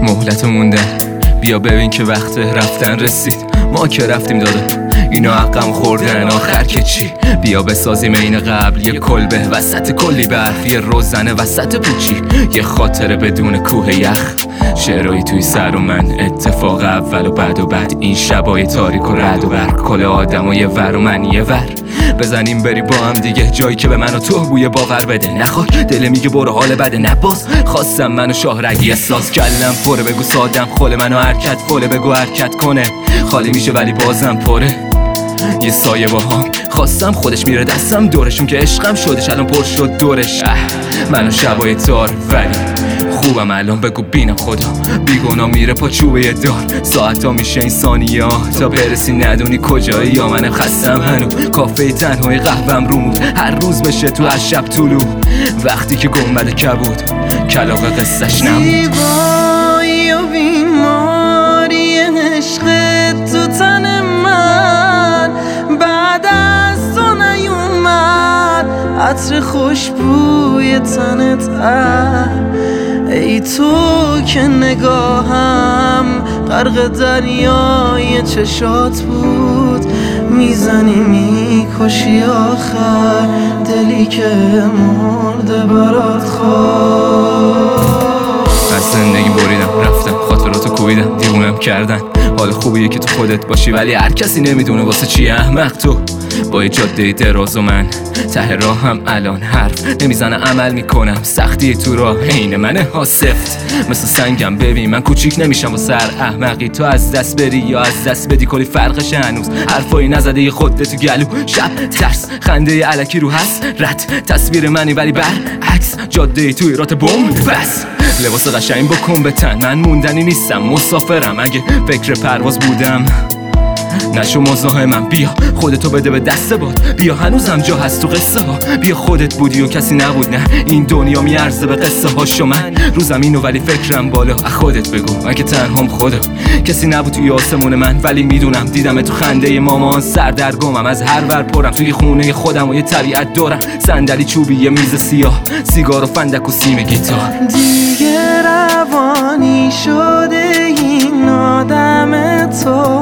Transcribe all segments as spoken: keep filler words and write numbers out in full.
مهلت موندن، بیا ببین که وقت رفتن رسید. ما که رفتیم داده اینا حقم خوردن، آخر که چی؟ بیا بسازیم این قبل یه کلبه وسط کلی برف، یه روزنه وسط پوچی، یه خاطره بدون کوه یخ. شعرهایی توی سر و من، اتفاق اول و بعد و بعد این شبای تاریک و رد و برق، کل آدم و یه ور و من یه ور. بزنیم بری با هم دیگه جایی که به من و تو بوی باور بده. نخواد دل میگه برو حال بده، نباز خواستم منو شاهرگی احساس کلم پره، بگو سادم خله منو حرکت فله، بگو حرکت کنه خالی میشه ولی بازم پره. یه سایه با هم خواستم خودش میره دستم دورشون که عشقم شدش الان پر شد دورش. منو شبای تار ولی خوبم الان، بگو بینم خدا بیگونا میره پا چوبه دار. ساعتا میشه این ثانیه ها تا برسی ندونی کجایی، یا منم خستم هنو کافه تنهای قهوهم رومود، هر روز بشه تو از شب طلوع وقتی که گنبد کبود کلاغ قصهش نمود. زیبایی و بیماری عشق تو تن من بعد از تو نیومد، عطر خوشبوی تنت ای تو که نگاهم غرق دریای چشات بود، میزنی میکشی آخر دلی که مرده برات خواه. از زندگی بریدم رفتم خاطراتو کوبیدم دیوونم کردن، حال خوبیه که تو خودت باشی ولی هر کسی نمیدونه واسه چی احمق تو. با یه جاده دراز و من ته راه هم الان حرف نمیزنه عمل میکنم، سختی تو راه عین منه ها سفت مثل سنگم. ببین من کوچیک نمیشم واسه هر احمقی، تو از دست بری یا از دست بدی کلی فرقش هنوز. حرفایی نزده یه خودت تو گلو، شب ترس خنده الکی رو هست رد تصویر منی ولی برعکس جاده توی رات بوم. بس لباس قشنگ بکن به تن، من موندنی نیستم مسافرم، اگه فکر پرواز بودم نشو مزاحمم. بیا خودتو بده به دست باد، بیا هنوزم جا هست تو قصه ها، بیا خودت بودی و کسی نبود، نه این دنیا میارزه به قصه هاشو. من روزم اینو ولی فکرم بالا، از خودت بگو من که تنهام خدا، کسی نبود توی آسمون من ولی میدونم دیدم تو خنده مامان سردرگمم، از هر ور پرم توی خونه خودم و یه طبیعت دارم، صندلی چوبی یه میز سیاه سیگار و فندک و سیم گیتار. دیگه روانی شده این آدم تو،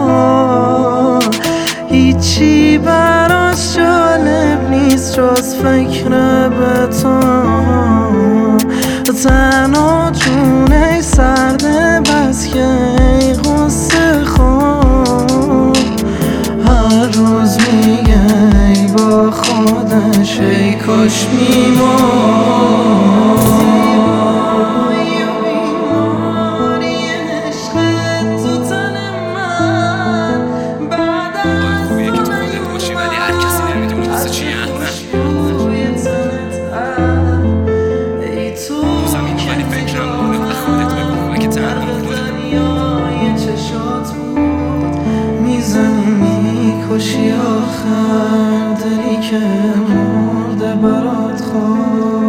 هیچی براش جالب نیست جز فکر به تو، تنها جونه سرده بس که ای غصه خود، هر روز میگه ای با خودش ای کاش میمون. میکشی آخر دلی که مرده برات خواه.